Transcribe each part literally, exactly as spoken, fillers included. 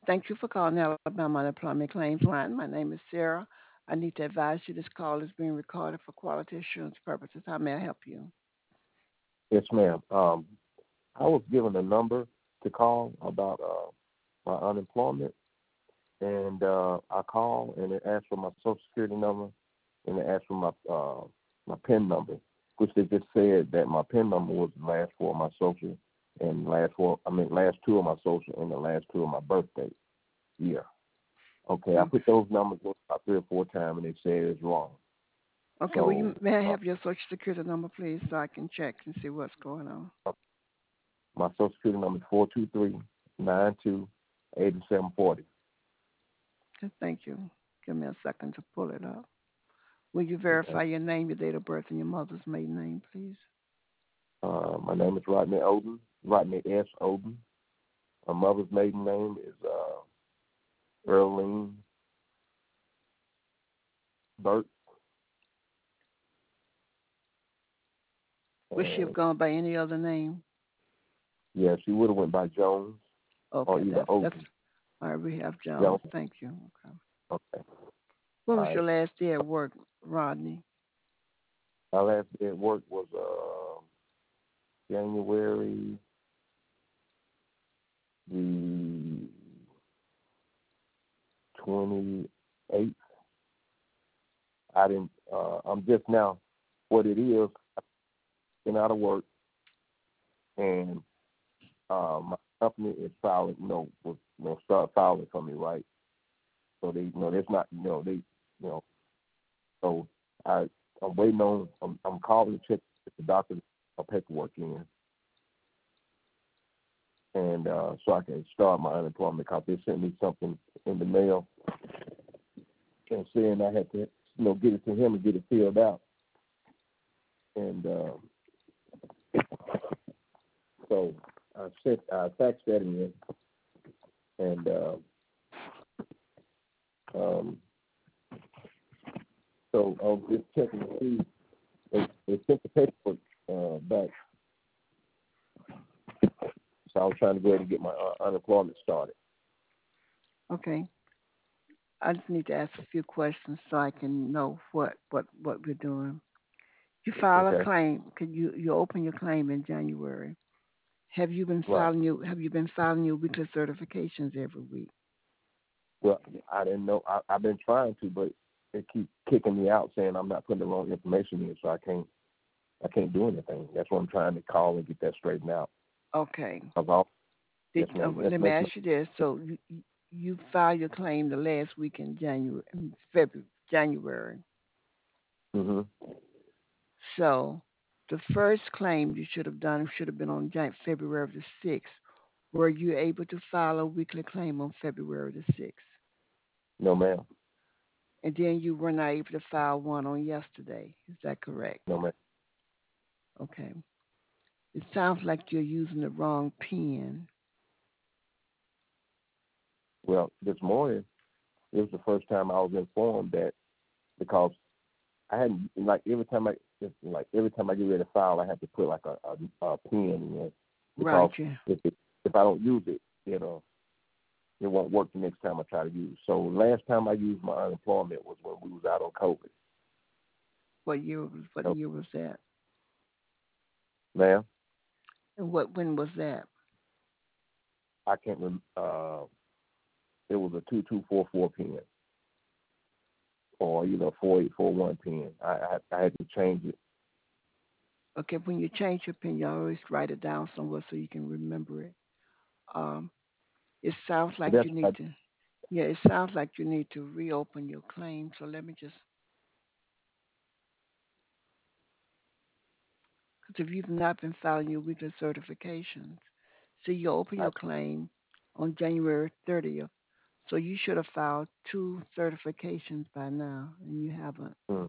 Thank you for calling Alabama Unemployment Claims Line. My name is Sarah. I need to advise you this call is being recorded for quality assurance purposes. How may I help you? Yes, ma'am. Um, I was given a number to call about uh, my unemployment, and uh, I called and it asked for my social security number, and it asked for my uh, my PIN number, which they just said that my PIN number was the last four of my social, and last four, I mean last two of my social, and the last two of my birthday year. Okay, I Okay. put those numbers in about three or four times, and they said it's wrong. Okay. Well, you, So may I uh, have your social security number, please, so I can check and see what's going on? my social security number is four two three nine two eighty seven forty. Okay, thank you. Give me a second to pull it up. Will you Okay. verify your name, your date of birth, and your mother's maiden name, please? Uh, my name is Rodney Oden, Rodney S. Oden. My mother's maiden name is uh, Earlene Burt. Would she have And gone by any other name? yeah, she would have went by Jones or Okay, either that's that's Oden. all right. We have Jones. Jones. Thank you. Okay. Okay. When All was your right. last day at work, Rodney? My last day at work was uh, January the twenty-eighth. I didn't. Uh, I'm just now. What it is, I've been out of work, and uh, my company is filing. You know, was you know start filing for me, right? So they, you know, that's not, you know, they, you know, so I, I'm waiting on, I'm, I'm calling to check if the doctor my paperwork in, and uh, so I can start my unemployment because they sent me something in the mail and saying I had to, you know, get it to him and get it filled out, and uh, so I sent, I faxed that in, and uh, um, so I was just checking to see, they, they sent the paperwork uh, back. So I was trying to go ahead and get my uh, unemployment started. Okay. I just need to ask a few questions so I can know what what what we're doing. You file a Okay. claim. Could you you open your claim in January? Have you been Right. filing your Have you been filing your weekly certifications every week? Well, I didn't know. I, I've been trying to, but they keep kicking me out, saying I'm not putting the wrong information in, so I can't. I can't do anything. That's what I'm trying to call and get that straightened out. Okay. Of all, Did yes, uh, ma'am. let me Information. ask you this? So you you you filed your claim the last week in January, in February, January. Mhm. So the first claim you should have done should have been on Jan- February the sixth. Were you able to file a weekly claim on February the sixth? No, ma'am. And then you were not able to file one on yesterday. Is that correct? No, ma'am. Okay. It sounds like you're using the wrong pen. Well, this morning it was the first time I was informed that because I hadn't like every time I like every time I get ready to file, I have to put like a a, a pen in Right, because yeah. if it, if I don't use it, you know, it won't work the next time I try to use. So last time I used my unemployment was when we was out on COVID. What year was what So, year was that? ma'am, And what when was that? I can't remember. Uh, it was a two two four four pen or you know four eight four one pen. I, I I had to change it. Okay, when you change your pen, you always write it down somewhere so you can remember it. Um, it sounds But like that's you need what to. Yeah, it sounds like you need to reopen your claim. So let me just, because if you've not been filing your weekly certifications, see, you open I, I your claim on January thirtieth. So you should have filed two certifications by now, and you haven't. mm,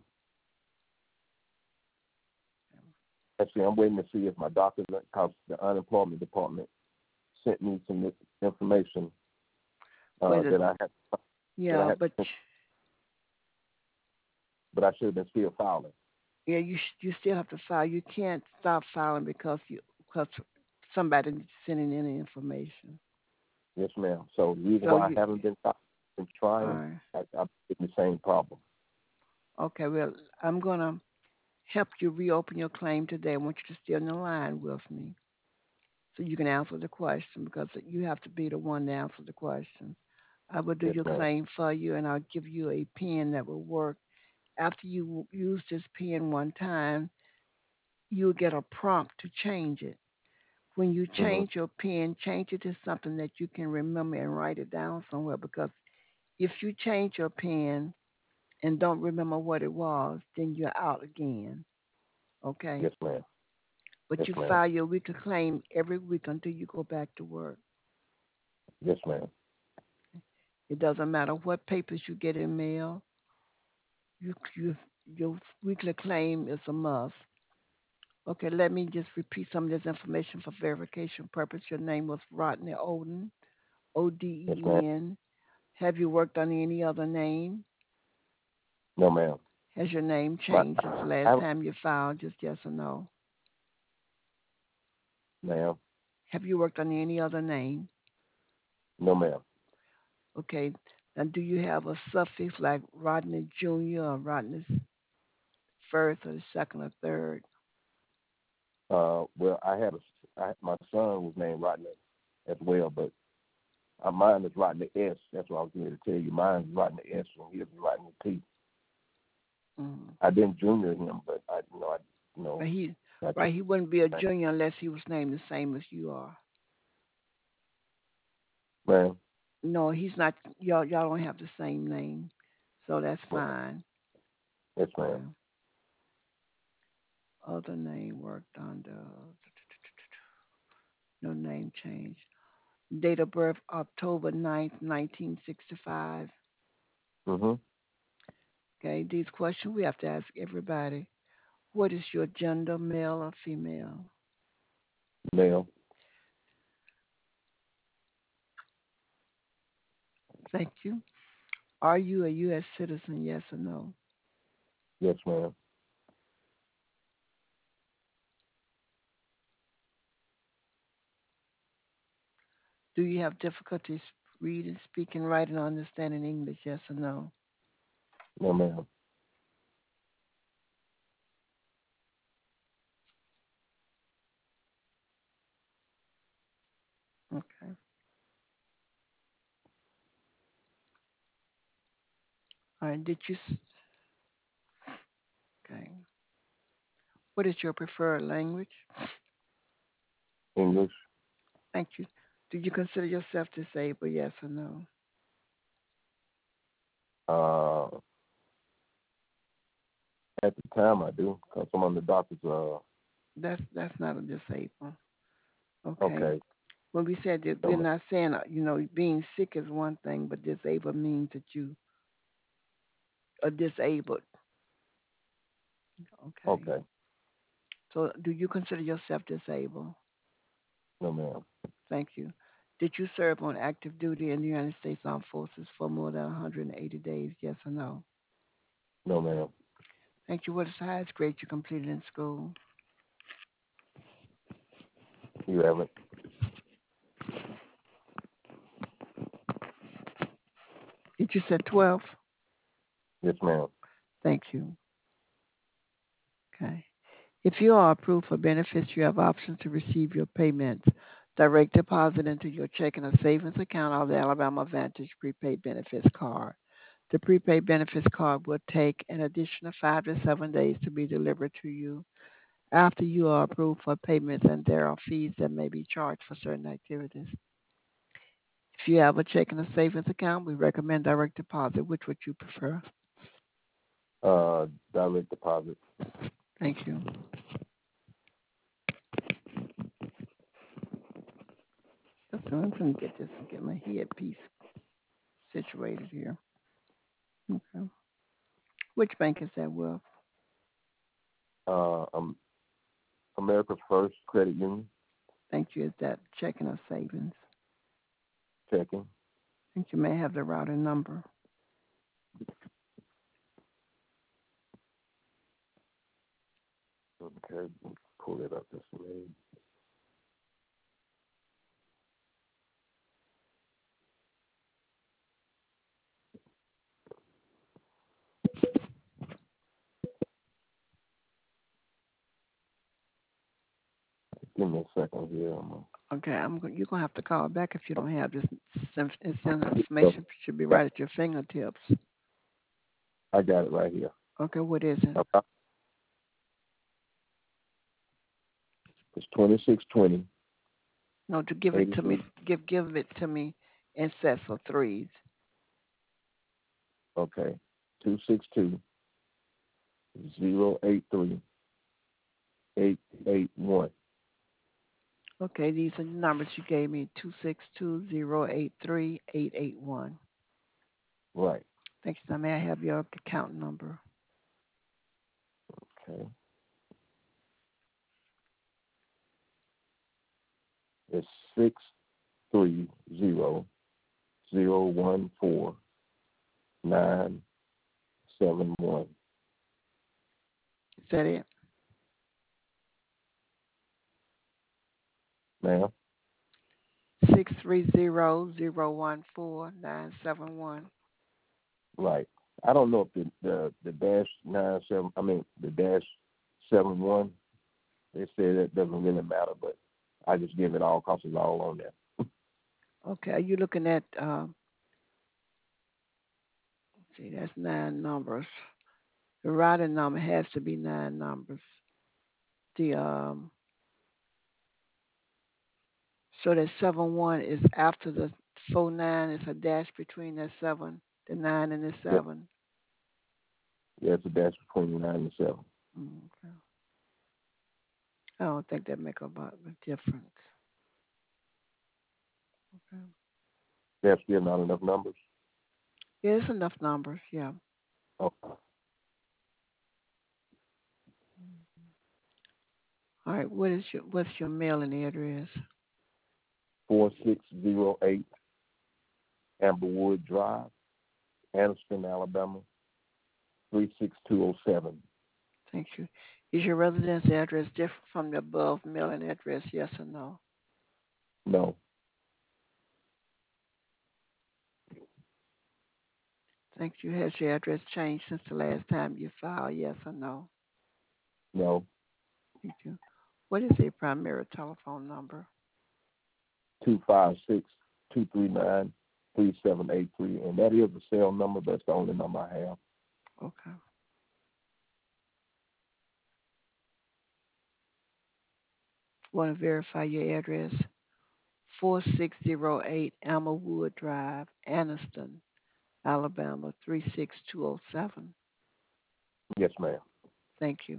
actually I'm waiting to see if my doctor, because the unemployment department sent me some information uh, Wait a, that I had that I yeah, had, but but I should have been still filing. yeah, you sh- you still have to file. You can't stop filing because you because somebody sending in the information. Yes, ma'am. So the reason So why I you, haven't been, been all trying, right. I, I'm getting the same problem. Okay, well, I'm going to help you reopen your claim today. I want you to stay on the line with me so you can answer the question because you have to be the one to answer the question. I will do Yes, your ma'am. claim for you and I'll give you a pen that will work. After you use this pen one time, you'll get a prompt to change it. When you hmm change your pen, change it to something that you can remember and write it down somewhere because if you change your pen and don't remember what it was, then you're out again. Okay? Yes, ma'am. But Yes, you ma'am. file your weekly claim every week until you go back to work. Yes, ma'am. It doesn't matter what papers you get in mail. You, you, your weekly claim is a must. Okay, let me just repeat some of this information for verification purpose. Your name was Rodney Oden, O D Yes, ma'am. E N. Have you worked under any other name? No, ma'am. Has your name My, changed since the I, last time you filed? Just yes or no. ma'am. Have you worked under any other name? No, ma'am. Okay. Now, do you have a suffix like Rodney Junior or Rodney first or second or third? Uh, well, I had a, I, my son was named Rodney as well, but uh, mine is Rodney S. That's what I was going to tell you. Mine is Rodney S. and his is Rodney P. Mm. I didn't junior him, but I, you know, I, you know, But he, I took right, he wouldn't be a my junior unless he was named the same as you are. ma'am. No, he's not. Y'all, y'all don't have the same name, so that's Well, fine. yes, ma'am. Okay. Other name worked under. No name change. Date of birth October ninth, nineteen sixty-five. Mhm. Okay, these questions we have to ask everybody. What is your gender, male or female? Male. Thank you. Are you a U S citizen, yes or no? Yes, ma'am. Do you have difficulties reading, speaking, writing, or understanding English, yes or no? No, ma'am. Okay. All right, did you, okay. What is your preferred language? English. Thank you. Do you consider yourself disabled, yes or no? Uh, at the time I do, because I'm on the doctor's. Uh, That's that's not a disabled. Okay. okay. When we said that, No, we're ma'am. not saying, uh, you know, being sick is one thing, but disabled means that you are disabled. Okay. Okay. So do you consider yourself disabled? No, ma'am. Thank you. Did you serve on active duty in the United States Armed Forces for more than one hundred eighty days? Yes or no? No, ma'am. Thank you. What is the highest grade you completed in school? You haven't. Did you say twelve? Yes, ma'am. Thank you. Okay. If you are approved for benefits, you have options to receive your payments direct deposit into your checking or savings account or the Alabama Advantage prepaid benefits card. The prepaid benefits card will take an additional five to seven days to be delivered to you after you are approved for payments, and there are fees that may be charged for certain activities. If you have a checking or savings account, we recommend direct deposit. Which would you prefer? Uh, direct deposit. Thank you. So I'm going to get this and get my headpiece situated here. Okay. Which bank is that with? Uh, um, America's First Credit Union. Thank you. Is that checking or savings? Checking. I think you may have the routing number. Okay. Pull it up this way. Give me a second here. I'm gonna, Okay, I'm go- you're gonna have to call back if you don't have this. Inf- This so, information should be yeah, right at your fingertips. I got it right here. Okay, what is it? Okay. It's twenty six twenty No, to give it eighty to me. three. Give give it to me in sets of threes. Okay. Two six two zero eight three eight eight one. Okay, these are the numbers you gave me: two six two zero eight three eight eight one. Right. Thank you. Now, may I have your account number? Okay. It's six three zero zero one four nine seven one. Is that it? Ma'am? Six three zero zero one four nine seven one. Right. I don't know if the the, the dash nine seven I mean the dash seven one, they say that doesn't really matter, but I just give it all because it's all on there. Okay, are you looking at? Um, see, that's nine numbers. The routing number has to be nine numbers. The um, so that seven one is after the four nine. It's a dash between that seven, the nine, and the Yeah, seven. yeah, it's a dash between the nine and seven. Mm, okay. I don't think that make a lot of difference. Okay. There's still not enough numbers. Yeah, it's enough numbers. Yeah. Okay. All right. What is your what's your mailing address? Four six zero eight Amberwood Drive, Anniston, Alabama, three six two oh seven. Thank you. Is your residence address different from the above mailing address? Yes or no? No, Thank you. Has your address changed since the last time you filed? Yes or no? no. Thank you. What is your primary telephone number? Two five six two three nine three seven eight three, and that is the cell number. That's the only number I have. Okay. Want to verify your address? four six zero eight Ammerwood Drive, Anniston, Alabama, three six two oh seven. Yes, ma'am. Thank you.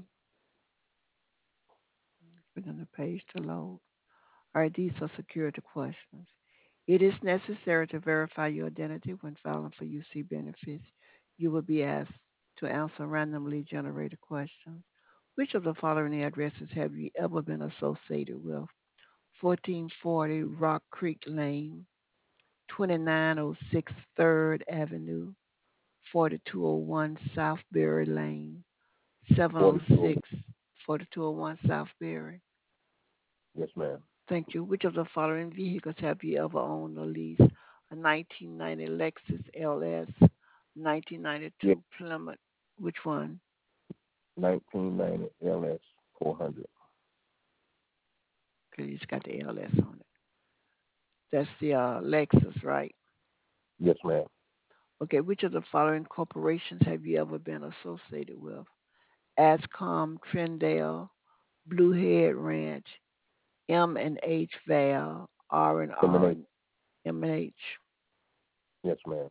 Put on the page to load. All right, these are security questions. It is necessary to verify your identity when filing for U C benefits. You will be asked to answer randomly generated questions. Which of the following addresses have you ever been associated with? fourteen forty Rock Creek Lane, twenty-nine oh six third Avenue, forty-two oh one Southbury Lane, Forty two. seven oh six, forty-two oh one Southbury. Yes, ma'am. Thank you. Which of the following vehicles have you ever owned or leased? A nineteen ninety Lexus L S, Yes, nineteen ninety-two Plymouth. Which one? nineteen ninety L S four hundred. Okay, you just got the L S on it. That's the uh, Lexus, right? Yes, ma'am. Okay, which of the following corporations have you ever been associated with? Ascom, Trendale, Bluehead Ranch, M and H Val, R and R, Terminate. and M and H. Yes, ma'am.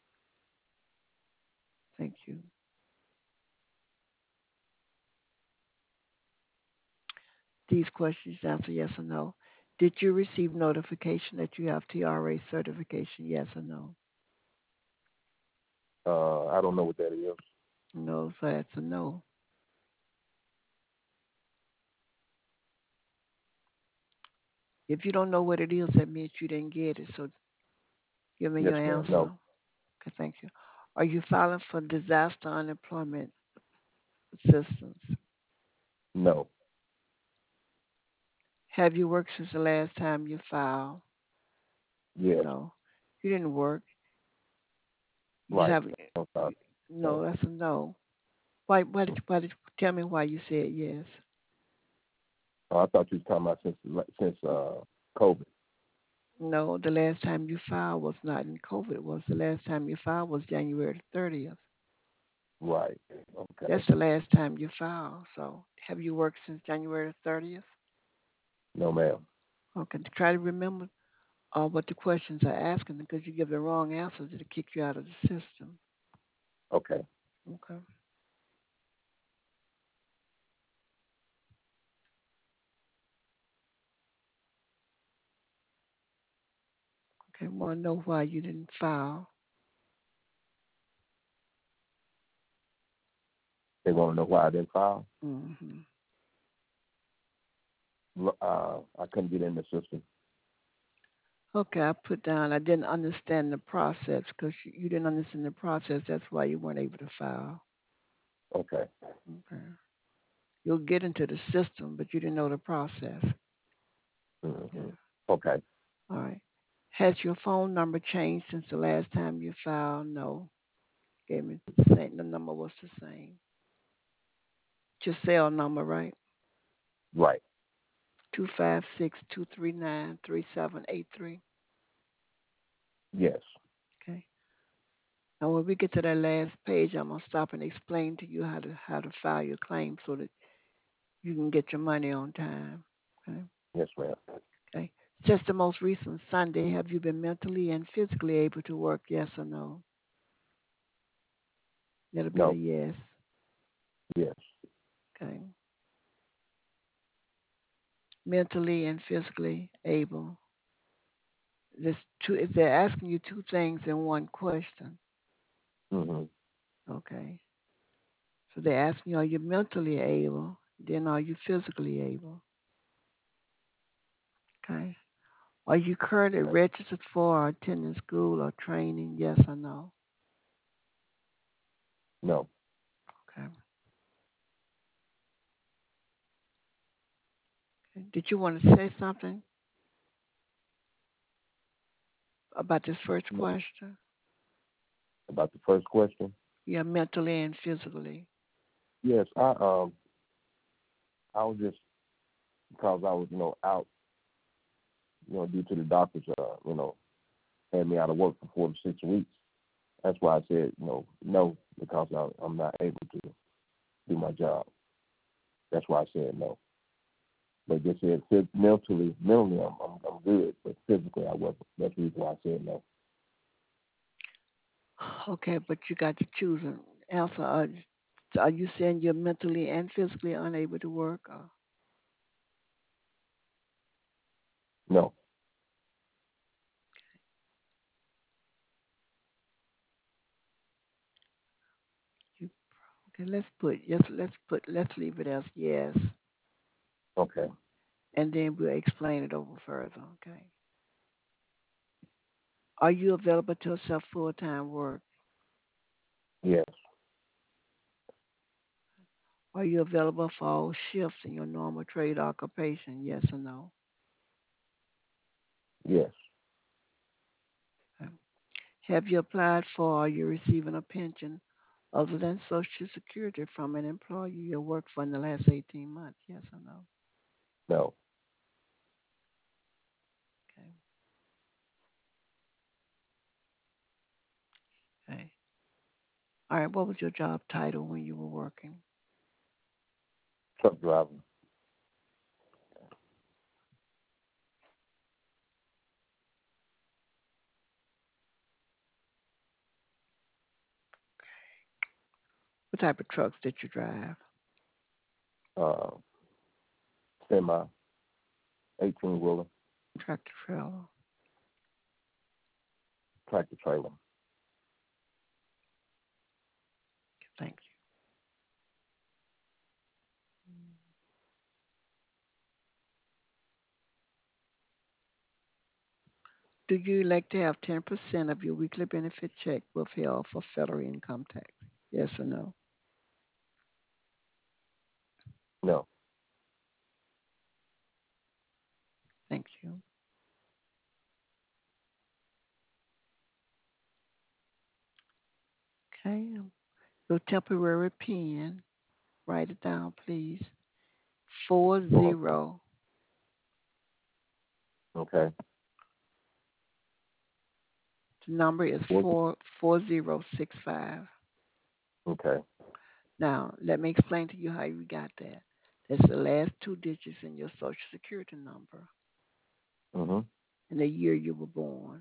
Thank you. These questions answer yes or no. Did you receive notification that you have T R A certification? Yes or no? Uh, I don't know what that is. No, so that's a no. If you don't know what it is, that means you didn't get it. So give me Yes, your ma'am. answer. No, Okay, thank you. Are you filing for disaster unemployment assistance? no. Have you worked since the last time you filed? Yes. No. You didn't work. You just Right. have I'm sorry. no. No. That's a no. Why? Why did, you, why did you tell me why you said yes? Oh, I thought you was talking about since since uh COVID. No, the last time you filed was not in COVID. Was the last time you filed was January thirtieth. Right. That's Okay. the last time you filed. So have you worked since January thirtieth? No, ma'am. Okay. Try to remember uh, what the questions are asking because you give the wrong answers, it'll kick you out of the system. Okay. Okay. Okay. Want to know why you didn't file? They want to know why I didn't file. Mm-hmm. Uh, I couldn't get in the system. Okay, I put down I didn't understand the process because you, you didn't understand the process. That's why you weren't able to file. Okay. Okay. You'll get into the system, but you didn't know the process. Hmm. Yeah. Okay. All right. Has your phone number changed since the last time you filed? No. Gave me the same. The number was the same. Your cell number, right? Right. Two five six two three nine three seven eight three. Yes. Okay. Now, when we get to that last page, I'm gonna stop and explain to you how to how to file your claim so that you can get your money on time. Okay. Yes, ma'am. Okay. Just the most recent Sunday, have you been mentally and physically able to work? Yes or no? That'll be a No. yes. Yes. Okay. Mentally and physically able. This two. If they're asking you two things in one question. Hmm. Okay. So they're asking you, are you mentally able? Then are you physically able? Okay. Are you currently Okay. registered for or attending school or training? Yes or no? No. Okay. Okay. Did you want to say something about this first No. question? About the first question. Yeah, mentally and physically. Yes. I um. I was just because I was you know out you know due to the doctors uh you know had me out of work for four to six weeks. That's why I said you know no because I, I'm not able to do my job. That's why I said no. But just said mentally, mentally I'm, I'm I'm good, but physically I wasn't. That's the reason why I said no. Okay, but you got to choose an answer. Are, are you saying you're mentally and physically unable to work? Or No. you, okay, let's put yes. Let's put let's leave it as yes, Okay. and then we'll explain it over further. Okay. Are you available to accept full time work? Yes. Are you available for all shifts in your normal trade occupation? Yes or no? Yes. Okay. Have you applied for or are you receiving a pension other than Social Security from an employer you worked for in the last eighteen months? Yes or no? No. Okay. Okay. All right. What was your job title when you were working? Truck driver. What type of trucks did you drive? Uh, semi, eighteen wheeler, Tractor trailer. tractor trailer. Thank you. Do you elect to have ten percent of your weekly benefit check withheld for federal income tax? Yes or no? No. Thank you. Okay. Your temporary pen. Write it down, please. four Four. zero. Okay. The number is Four. four four zero six five. Okay. Now, let me explain to you how you got that. That's the last two digits in your social security number Mhm. and the year you were born.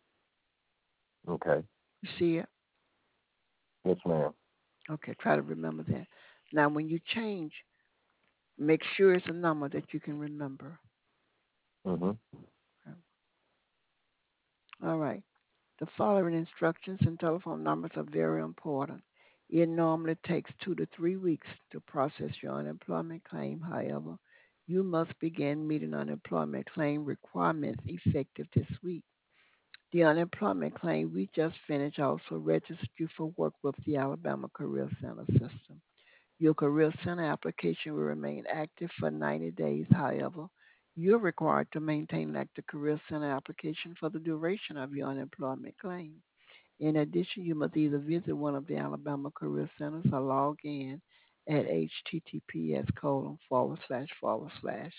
Okay. You see it? Yes, ma'am. Okay, try to remember that. Now, when you change, make sure it's a number that you can remember. Mhm. Okay. All right. The following instructions and telephone numbers are very important. It normally takes two to three weeks to process your unemployment claim. However, you must begin meeting unemployment claim requirements effective this week. The unemployment claim we just finished also registered you for work with the Alabama Career Center system. Your Career Center application will remain active for ninety days. However, you're required to maintain an active Career Center application for the duration of your unemployment claim. In addition, you must either visit one of the Alabama Career Centers or log in at https colon forward slash forward slash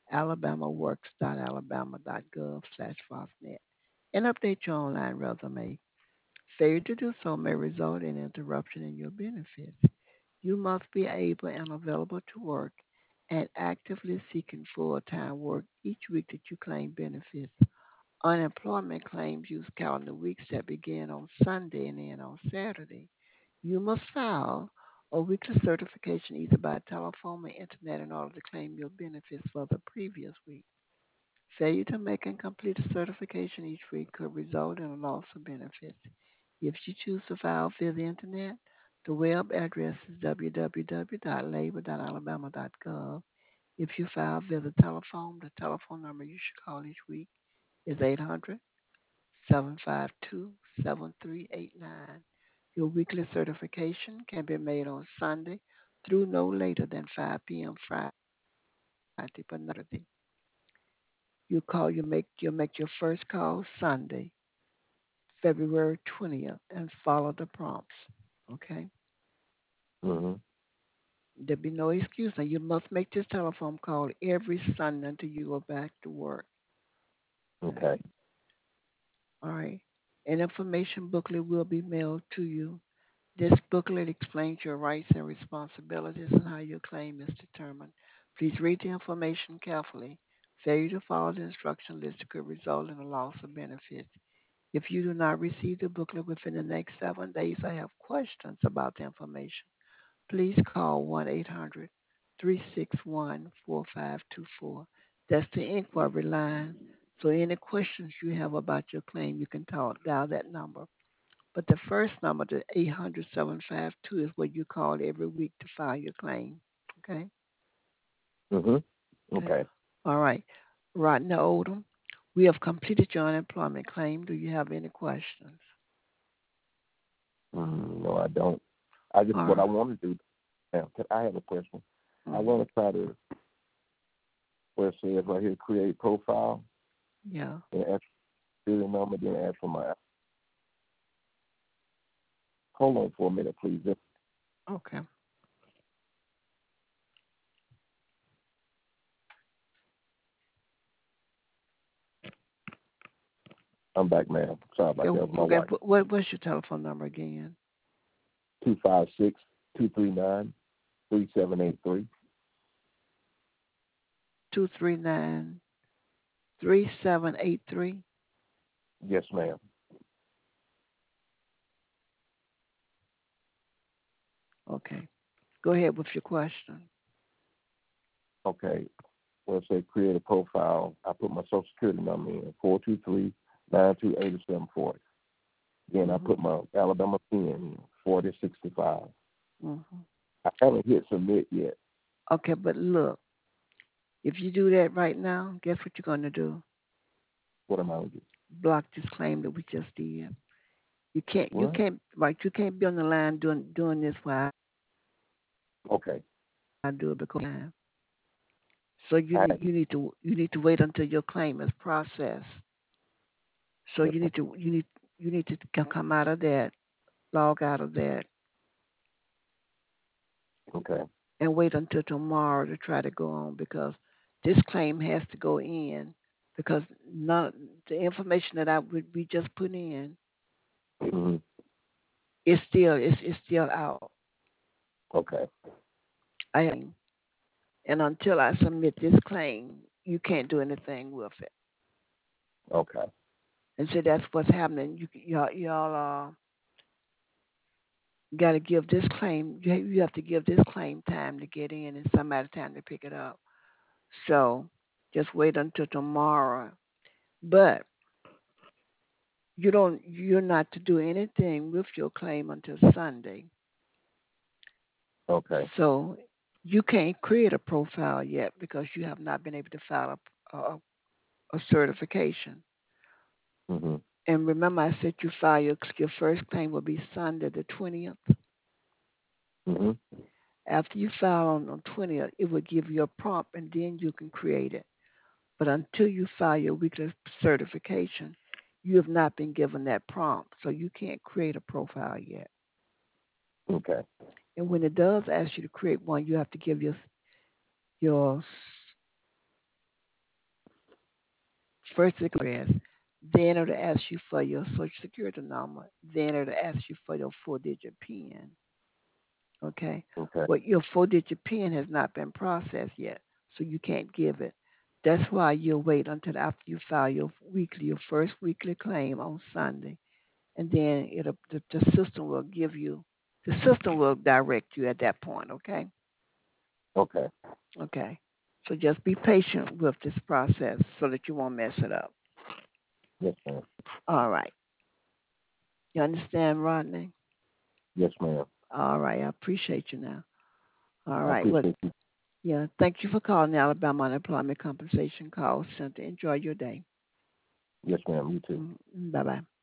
alabamaworks.alabama.gov slash fosnet and update your online resume. Failure to do so may result in interruption in your benefits. You must be able and available to work and actively seeking full-time work each week that you claim benefits. Unemployment claims use calendar weeks that begin on Sunday and end on Saturday. You must file a weekly certification either by telephone or internet in order to claim your benefits for the previous week. Failure to make and complete a certification each week could result in a loss of benefits. If you choose to file via the internet, the web address is w w w dot labor dot alabama dot gov. If you file via the telephone, the telephone number you should call each week is eight hundred seven five two seven three eight nine. Your weekly certification can be made on Sunday through no later than five p m. Friday, but not Saturday. You call, you make you make your first call Sunday, February twentieth, and follow the prompts. Okay? Mhm. There be no excuse. Now you must make this telephone call every Sunday until you go back to work. Okay. Okay. All right. An information booklet will be mailed to you. This booklet explains your rights and responsibilities and how your claim is determined. Please read the information carefully. Failure to follow the instruction list could result in a loss of benefits. If you do not receive the booklet within the next seven days or have questions about the information, please call one eight hundred three six one four five two four. That's the inquiry line. So any questions you have about your claim, you can talk, dial that number. But the first number, the eight hundred seven five two, is what you call every week to file your claim. Okay? Mhm. Okay. Okay. All right. Rodney Odom, we have completed your unemployment claim. Do you have any questions? Mm, no, I don't. I just All what I right. want to do. Now, I have a question. I Mm-hmm. want to try to where it says right here, create profile, Yeah. and ask for the number, then ask for my. Hold on for a minute, please. Okay. I'm back, ma'am. Sorry Yeah, about that. That was my okay. wife. What, what's your telephone number again? Two five six two three nine three seven eight three. Two three nine three seven eight three. Yes, ma'am. Okay. Go ahead with your question. Okay. Well, it said create a profile. I put my social security number in four two three nine two eight seven forty. Then I Mhm. put my Alabama PIN in forty sixty five. Mhm. I haven't hit submit yet. Okay, but look, if you do that right now, guess what you're gonna do? What am I gonna do? Block this claim that we just did. You can't. You What? can't. Right. You can't be on the line doing doing this while Okay. I do it because time. So you I need you need to you need to wait until your claim is processed. So yes, you need to you need you need to c- come out of that, log out of that, okay. and wait until tomorrow to try to go on because this claim has to go in because none the information that I would we just put in Mm-hmm. is still is is still out. Okay. I and until I submit this claim, you can't do anything with it. Okay. And so that's what's happening. You y'all y'all uh, got to give this claim. You you have to give this claim time to get in and somebody time to pick it up. So just wait until tomorrow. But you don't you're not to do anything with your claim until Sunday. Okay. So you can't create a profile yet because you have not been able to file a, a, a certification. Mm-hmm. And remember, I said you file your, your first claim will be Sunday the twentieth. Mm-hmm. After you file on the twentieth, it will give you a prompt and then you can create it. But until you file your weekly certification, you have not been given that prompt. So you can't create a profile yet. Okay. And when it does ask you to create one, you have to give your your first address. Then it'll ask you for your social security number. Then it'll ask you for your four digit PIN. Okay? Okay. But your four digit PIN has not been processed yet, so you can't give it. That's why you'll wait until after you file your weekly, your first weekly claim on Sunday, and then it'll the, the system will give you the system will direct you at that point. Okay? Okay. Okay. So just be patient with this process so that you won't mess it up. Yes, ma'am. All right. You understand, Rodney? Yes, ma'am. All right. I appreciate you now. All I right. Well, appreciate you. yeah. Thank you for calling the Alabama Unemployment Compensation Call Center. Enjoy your day. Yes, ma'am. You too. Mm-hmm. Bye bye.